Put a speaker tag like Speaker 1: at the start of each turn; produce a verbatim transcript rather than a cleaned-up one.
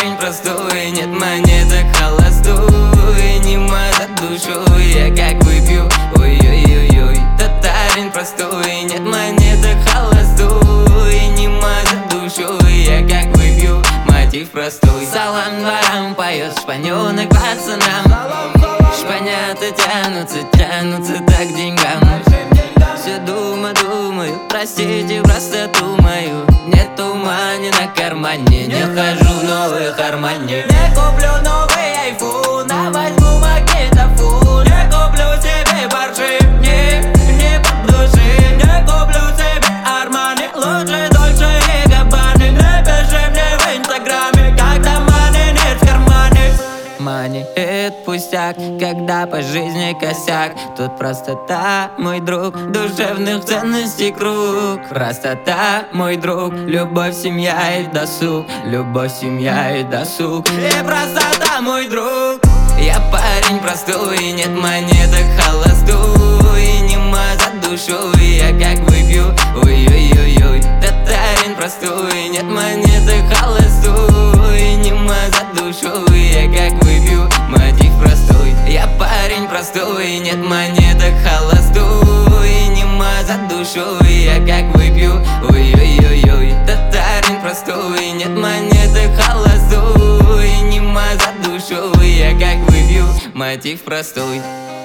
Speaker 1: парень простой, нет монеток холостой, не мазать душу, я как выпью, ой-ой-ой-ой. Татарин простой, нет монеток холостой, не мазать душу, я как выпью, мотив простой. Салам дворам поет шпанёнок пацанам, шпанята тянутся, тянутся так к деньгам. Все думаю, думаю, простите простоту мою. Нет ума ни на кармане, не хожу в новых Армани. Не куплю новый айфон, а возьму магнитофон. Не куплю себе Порше, не, не по душе. Не куплю себе Армани, лучше Дольче и Габбаны. Не пиши мне в инстаграме, когда мани нет в кармане. Мани — это пустяк, когда по жизни косяк. Тут простота, мой друг, душевных ценностей круг. Простота, мой друг, любовь, семья и досуг. Любовь, семья и досуг. И простота, мой друг. Я парень простой, нет монеток холостой, не мазать душу, я как выпью, ой-ой-ой-ой. Татарин простой, нет монеток холостой, не мазать душу, я как выпью, мотив простой. Я парень простой, нет монеток холостой, не мазать душу, я как выпью, ой-ой-ой-ой. Татарин простой, нет монеток холостой, не мазать душу, я как выпью, мотив простой.